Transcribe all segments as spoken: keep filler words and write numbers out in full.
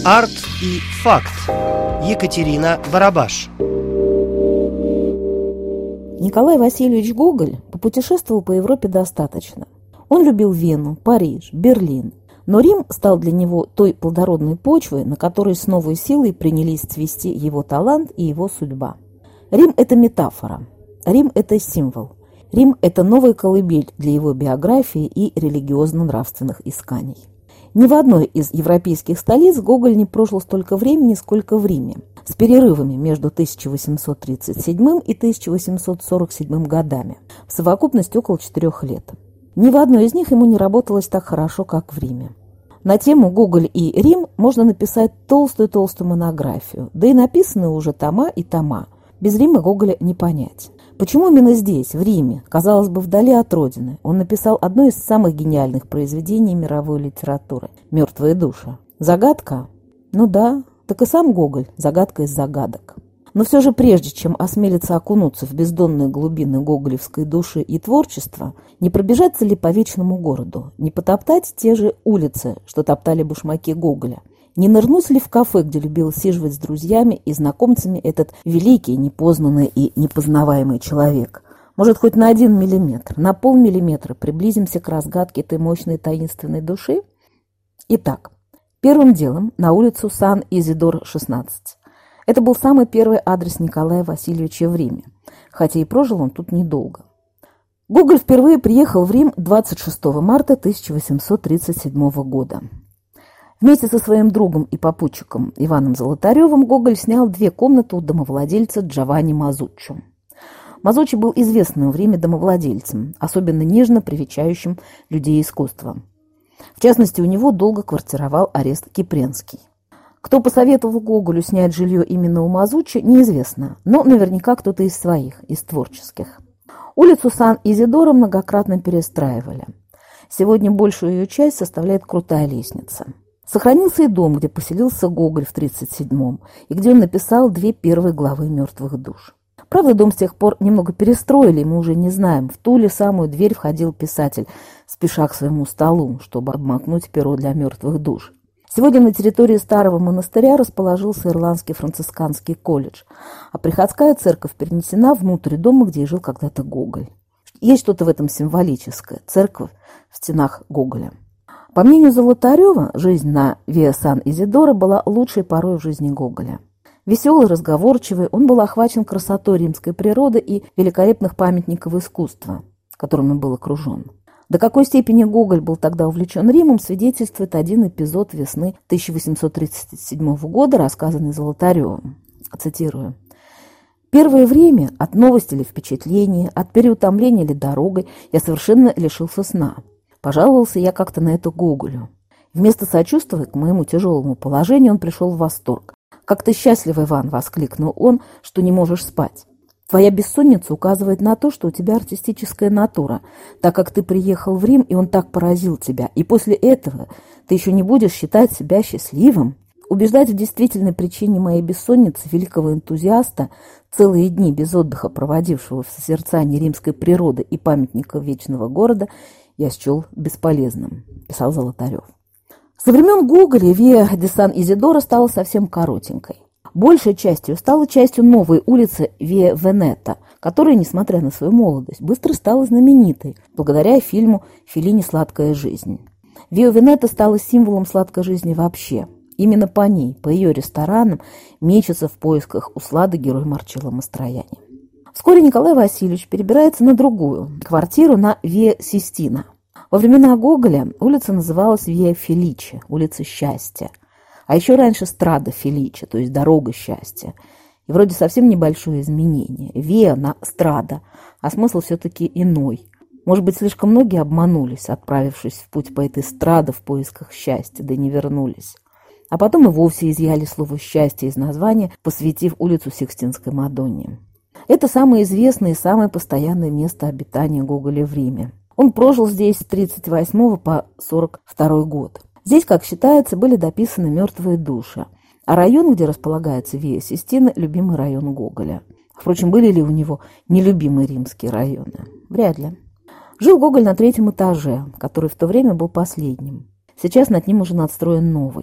Арт и факт. Екатерина Барабаш. Николай Васильевич Гоголь попутешествовал по Европе достаточно. Он любил Вену, Париж, Берлин. Но Рим стал для него той плодородной почвой, на которой с новой силой принялись цвести его талант и его судьба. Рим – это метафора. Рим – это символ. Рим – это новая колыбель для его биографии и религиозно-нравственных исканий. Ни в одной из европейских столиц Гоголь не прожил столько времени, сколько в Риме, с перерывами между тысяча восемьсот тридцать седьмым и тысяча восемьсот сорок седьмым годами, в совокупности около четырех лет. Ни в одной из них ему не работалось так хорошо, как в Риме. На тему «Гоголь и Рим» можно написать толстую-толстую монографию, да и написаны уже тома и тома. Без Рима Гоголя не понять. Почему именно здесь, в Риме, казалось бы, вдали от родины, он написал одно из самых гениальных произведений мировой литературы «Мертвые души»? Загадка? Ну да, так и сам Гоголь – загадка из загадок. Но все же прежде, чем осмелиться окунуться в бездонные глубины гоголевской души и творчества, не пробежаться ли по вечному городу, не потоптать те же улицы, что топтали башмаки Гоголя, не нырнуть ли в кафе, где любил сиживать с друзьями и знакомцами этот великий, непознанный и непознаваемый человек? Может, хоть на один миллиметр, на полмиллиметра приблизимся к разгадке этой мощной таинственной души? Итак, первым делом на улицу Сан-Изидор, шестнадцать. Это был самый первый адрес Николая Васильевича в Риме, хотя и прожил он тут недолго. Гоголь впервые приехал в Рим двадцать шестого марта тысяча восемьсот тридцать седьмого года. Вместе со своим другом и попутчиком Иваном Золотаревым Гоголь снял две комнаты у домовладельца Джованни Мазуччо. Мазуччо был известным в Риме домовладельцем, особенно нежно привечающим людей искусства. В частности, у него долго квартировал Орест Кипренский. Кто посоветовал Гоголю снять жилье именно у Мазуччо, неизвестно, но наверняка кто-то из своих, из творческих. Улицу Сан-Изидора многократно перестраивали. Сегодня большую ее часть составляет крутая лестница. Сохранился и дом, где поселился Гоголь в тридцать седьмом, и где он написал две первые главы «Мертвых душ». Правда, дом с тех пор немного перестроили, и мы уже не знаем, в ту ли самую дверь входил писатель, спеша к своему столу, чтобы обмакнуть перо для мертвых душ. Сегодня на территории старого монастыря расположился Ирландский францисканский колледж, а приходская церковь перенесена внутрь дома, где жил когда-то Гоголь. Есть что-то в этом символическое – церковь в стенах Гоголя. По мнению Золотарева, жизнь на Виа Сан-Изидоро была лучшей порой в жизни Гоголя. Веселый, разговорчивый, он был охвачен красотой римской природы и великолепных памятников искусства, которыми был окружен. До какой степени Гоголь был тогда увлечен Римом, свидетельствует один эпизод весны тысяча восемьсот тридцать седьмого года, рассказанный Золотаревым. Цитирую. «Первое время от новости или впечатления, от переутомления или дорогой я совершенно лишился сна. Пожаловался я как-то на это Гоголю. Вместо сочувствия к моему тяжелому положению он пришел в восторг. «Как ты счастлив, Иван!» — воскликнул он, — «что не можешь спать. Твоя бессонница указывает на то, что у тебя артистическая натура, так как ты приехал в Рим, и он так поразил тебя, и после этого ты еще не будешь считать себя счастливым». Убеждать в действительной причине моей бессонницы великого энтузиаста, целые дни без отдыха проводившего в созерцании римской природы и памятников вечного города, я счел бесполезным, писал Золотарев. Со времен Гоголя Виа де Сан-Изидоро стала совсем коротенькой. Большей частью стала частью новой улицы Виа Венета, которая, несмотря на свою молодость, быстро стала знаменитой благодаря фильму «Феллини. Сладкая жизнь». Виа Венета стала символом сладкой жизни вообще. Именно по ней, по ее ресторанам, мечется в поисках услады герой Марчелло Мастроянни. Вскоре Николай Васильевич перебирается на другую квартиру на Виа Систина. Во времена Гоголя улица называлась Виа Феличе, улица счастья. А еще раньше Страда Феличе, то есть дорога счастья. И вроде совсем небольшое изменение. Виа на Страда, а смысл все-таки иной. Может быть, слишком многие обманулись, отправившись в путь по этой Страде в поисках счастья, да и не вернулись. А потом и вовсе изъяли слово «счастье» из названия, посвятив улицу Сикстинской Мадонне. Это самое известное и самое постоянное место обитания Гоголя в Риме. Он прожил здесь с тридцать восьмого по сорок второй год. Здесь, как считается, были дописаны «Мертвые души», а район, где располагается Виа Систина, любимый район Гоголя. Впрочем, были ли у него нелюбимые римские районы? Вряд ли. Жил Гоголь на третьем этаже, который в то время был последним. Сейчас над ним уже надстроен новый.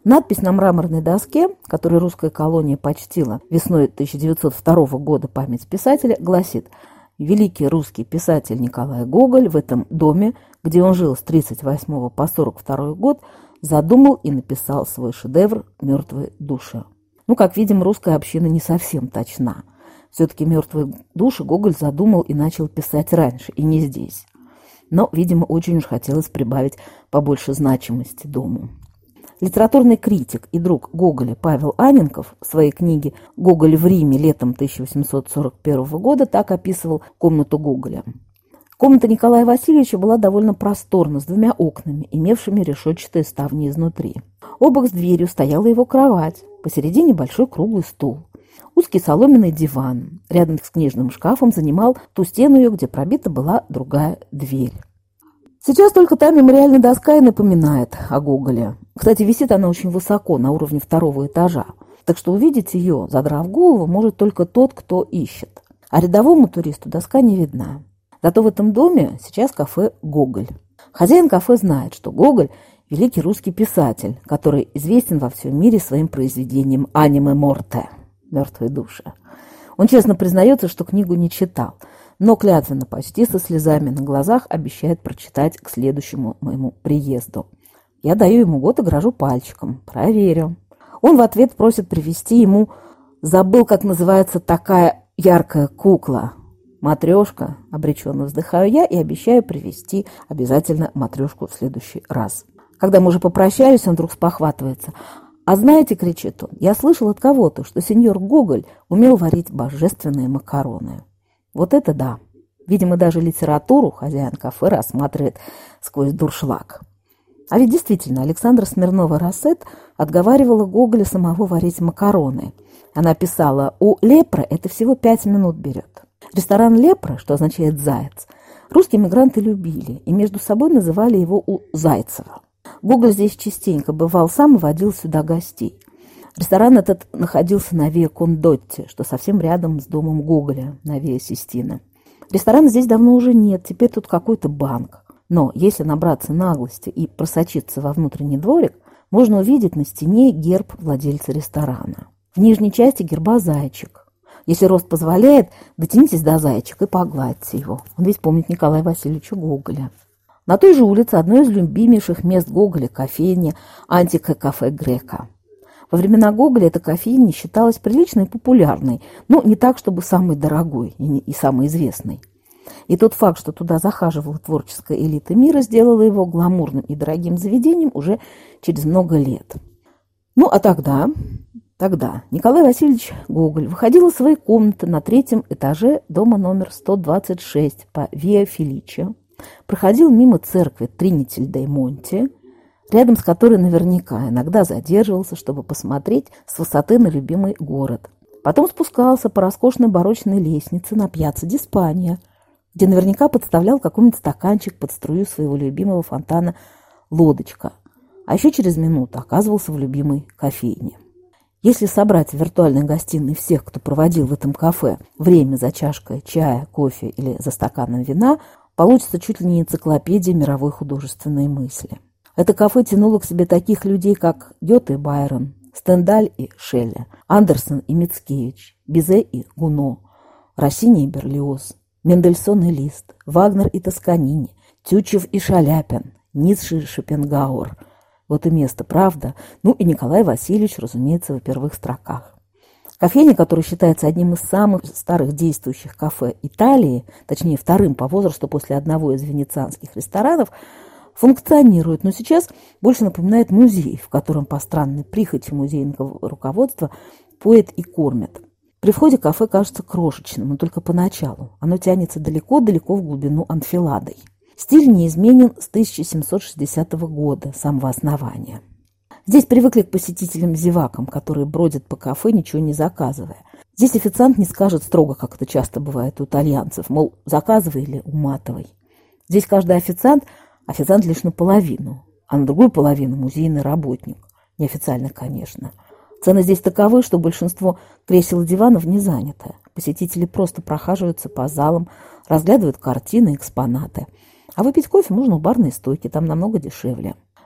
Надпись на мраморной доске, которую русская колония почтила весной тысяча девятьсот второго года память писателя, гласит: «Великий русский писатель Николай Гоголь в этом доме, где он жил с тридцать восьмого по сорок второй год, задумал и написал свой шедевр «Мертвые души». Ну, как видим, русская община не совсем точна. Все-таки «Мертвые души» Гоголь задумал и начал писать раньше, и не здесь. Но, видимо, очень уж хотелось прибавить побольше значимости дому. Литературный критик и друг Гоголя Павел Анненков в своей книге «Гоголь в Риме летом тысяча восемьсот сорок первого года» так описывал комнату Гоголя. Комната Николая Васильевича была довольно просторна, с двумя окнами, имевшими решетчатые ставни изнутри. Обок с дверью стояла его кровать, посередине большой круглый стул. Узкий соломенный диван рядом с книжным шкафом занимал ту стену ее, где пробита была другая дверь. Сейчас только та мемориальная доска и напоминает о Гоголе. Кстати, висит она очень высоко, на уровне второго этажа. Так что увидеть ее, задрав голову, может только тот, кто ищет. А рядовому туристу доска не видна. Зато в этом доме сейчас кафе «Гоголь». Хозяин кафе знает, что Гоголь – великий русский писатель, который известен во всем мире своим произведением «Аниме морте» – «Мертвые души». Он честно признается, что книгу не читал, но клятвенно, почти со слезами на глазах, обещает прочитать к следующему моему приезду. Я даю ему год и грожу пальчиком. Проверю. Он в ответ просит привезти ему, забыл, как называется такая яркая кукла. Матрешка, обреченно вздыхаю я и обещаю привезти обязательно матрешку в следующий раз. Когда мы уже попрощались, он вдруг спохватывается. «А знаете, — кричит он, — я слышал от кого-то, что сеньор Гоголь умел варить божественные макароны». Вот это да. Видимо, даже литературу хозяин кафе рассматривает сквозь дуршлаг. А ведь действительно, Александра Смирнова-Рассет отговаривала Гоголя самого варить макароны. Она писала: «У Лепра это всего пять минут берет». Ресторан Лепра, что означает «заяц», русские мигранты любили и между собой называли его у Зайцева. Гоголь здесь частенько бывал сам и водил сюда гостей. Ресторан этот находился на Виа Кондотти, что совсем рядом с домом Гоголя, на Виа Систина. Ресторана здесь давно уже нет, теперь тут какой-то банк. Но если набраться наглости и просочиться во внутренний дворик, можно увидеть на стене герб владельца ресторана. В нижней части герба зайчик. Если рост позволяет, дотянитесь до зайчика и погладьте его. Он ведь помнит Николая Васильевича Гоголя. На той же улице одно из любимейших мест Гоголя – кофейня «Антика кафе Грека». Во времена Гоголя эта кофейня считалась приличной и популярной, но не так, чтобы самой дорогой и, не, и самой известной. И тот факт, что туда захаживала творческая элита мира, сделала его гламурным и дорогим заведением уже через много лет. Ну, а тогда, тогда Николай Васильевич Гоголь выходил из своей комнаты на третьем этаже дома номер сто двадцать шесть по Виа Феличе, проходил мимо церкви Тринитель-дей-Монти, рядом с которой наверняка иногда задерживался, чтобы посмотреть с высоты на любимый город. Потом спускался по роскошной барочной лестнице на пьяцца Диспания, где наверняка подставлял какой-нибудь стаканчик под струю своего любимого фонтана «Лодочка», а еще через минуту оказывался в любимой кофейне. Если собрать в виртуальной гостиной всех, кто проводил в этом кафе время за чашкой чая, кофе или за стаканом вина, получится чуть ли не энциклопедия мировой художественной мысли. Это кафе тянуло к себе таких людей, как Гёте и Байрон, Стендаль и Шелле, Андерсон и Мицкевич, Бизе и Гуно, Россини и Берлиоз, Мендельсон и Лист, Вагнер и Тосканини, Тютчев и Шаляпин, Ницше и Шопенгауэр. Вот и место, правда? Ну и Николай Васильевич, разумеется, в первых строках. Кофейня, которая считается одним из самых старых действующих кафе Италии, точнее вторым по возрасту после одного из венецианских ресторанов, функционирует, но сейчас больше напоминает музей, в котором по странной прихоти музейного руководства поет и кормят. При входе кафе кажется крошечным, но только поначалу. Оно тянется далеко-далеко в глубину анфиладой. Стиль неизменен с тысяча семьсот шестидесятого года, самого основания. Здесь привыкли к посетителям-зевакам, которые бродят по кафе, ничего не заказывая. Здесь официант не скажет строго, как это часто бывает у итальянцев, мол, заказывай или уматывай. Здесь каждый официант – официант лишь наполовину, а на другую половину музейный работник. Неофициально, конечно. Цены здесь таковы, что большинство кресел и диванов не занято. Посетители просто прохаживаются по залам, разглядывают картины, экспонаты. А выпить кофе можно у барной стойки, там намного дешевле.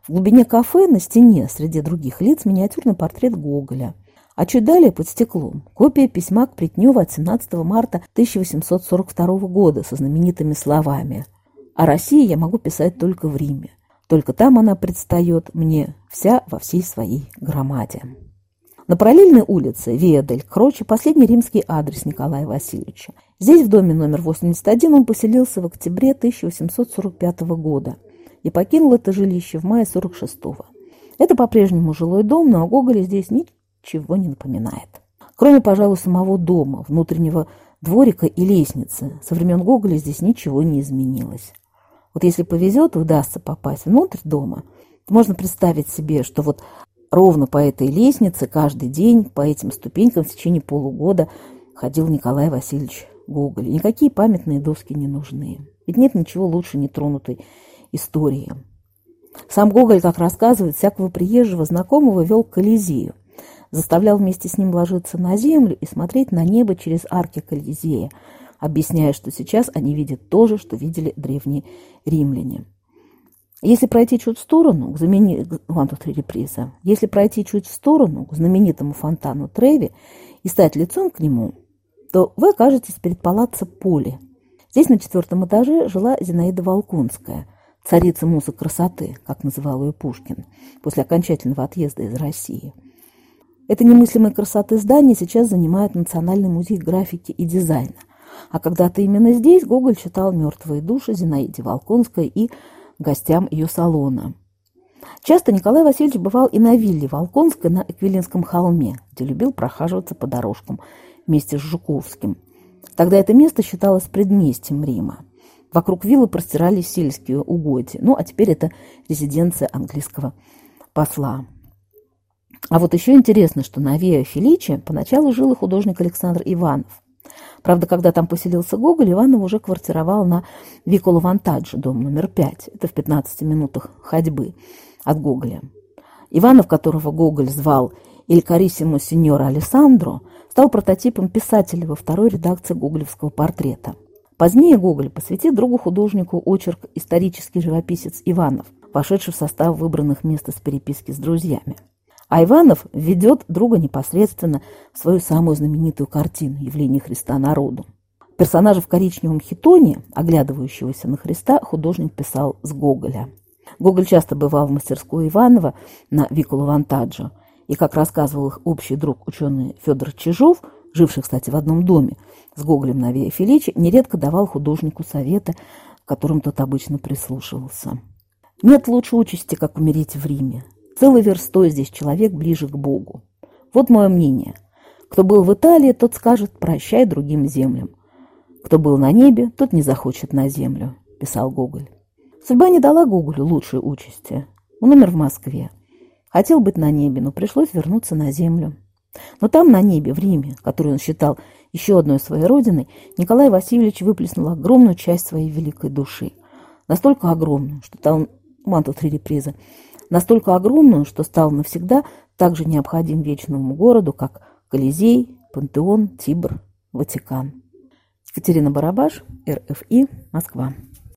В глубине кафе на стене среди других лиц миниатюрный портрет Гоголя. А чуть далее, под стеклом, копия письма к Плетневу от семнадцатого марта тысяча восемьсот сорок второго года со знаменитыми словами: «О России я могу писать только в Риме. Только там она предстает мне вся во всей своей громаде». На параллельной улице Виа дель Кроче последний римский адрес Николая Васильевича. Здесь, в доме номер восемьдесят один, он поселился в октябре тысяча восемьсот сорок пятого года и покинул это жилище в мае сорок шестого. Это по-прежнему жилой дом, но о Гоголе здесь ничего не напоминает. Кроме, пожалуй, самого дома, внутреннего дворика и лестницы, со времен Гоголя здесь ничего не изменилось. Вот если повезет и удастся попасть внутрь дома, то можно представить себе, что вот ровно по этой лестнице каждый день, по этим ступенькам в течение полугода ходил Николай Васильевич Гоголь. И никакие памятные доски не нужны. Ведь нет ничего лучше нетронутой истории. Сам Гоголь, как рассказывает, всякого приезжего знакомого вел к Колизею, заставлял вместе с ним ложиться на землю и смотреть на небо через арки Колизея, объясняя, что сейчас они видят то же, что видели древние римляне. Если пройти чуть в сторону, к знамени... One, two, three, реприза. Если пройти чуть в сторону к знаменитому фонтану Треви и стать лицом к нему, то вы окажетесь перед палаццо Поли. Здесь на четвертом этаже жила Зинаида Волконская, царица музы красоты, как называл ее Пушкин, после окончательного отъезда из России. Это немыслимой красоты здание сейчас занимает Национальный музей графики и дизайна. А когда-то именно здесь Гоголь читал «Мертвые души» Зинаиде Волконской и гостям ее салона. Часто Николай Васильевич бывал и на вилле Волконской на Эквилинском холме, где любил прохаживаться по дорожкам вместе с Жуковским. Тогда это место считалось предместьем Рима. Вокруг виллы простирались сельские угодья, ну а теперь это резиденция английского посла. А вот еще интересно, что на Виа Феличе поначалу жил и художник Александр Иванов. Правда, когда там поселился Гоголь, Иванов уже квартировал на Виколо Вантаджо, дом номер пять. Это в пятнадцати минутах ходьбы от Гоголя. Иванов, которого Гоголь звал «Иль кариссимо синьора Алессандро», стал прототипом писателя во второй редакции гоголевского портрета. Позднее Гоголь посвятит другу художнику очерк «Исторический живописец Иванов», вошедший в состав выбранных мест из переписки с друзьями. А Иванов введет друга непосредственно в свою самую знаменитую картину «Явление Христа народу». Персонажа в коричневом хитоне, оглядывающегося на Христа, художник писал с Гоголя. Гоголь часто бывал в мастерской Иванова на Виколо Вантаджо, и, как рассказывал их общий друг ученый Федор Чижов, живший, кстати, в одном доме с Гоголем на Виа Феличе, нередко давал художнику советы, к которым тот обычно прислушивался. Нет лучше участи, как умереть в Риме. Целый верстой здесь человек ближе к Богу. Вот мое мнение. Кто был в Италии, тот скажет «прощай другим землям». Кто был на небе, тот не захочет на землю, писал Гоголь. Судьба не дала Гоголю лучшей участи. Он умер в Москве. Хотел быть на небе, но пришлось вернуться на землю. Но там, на небе, в Риме, который он считал еще одной своей родиной, Николай Васильевич выплеснул огромную часть своей великой души. Настолько огромную, что стал one, two, three, реприза, настолько огромную, что стал навсегда так же необходим вечному городу, как Колизей, Пантеон, Тибр, Ватикан. Екатерина Барабаш, эр эф и, Москва.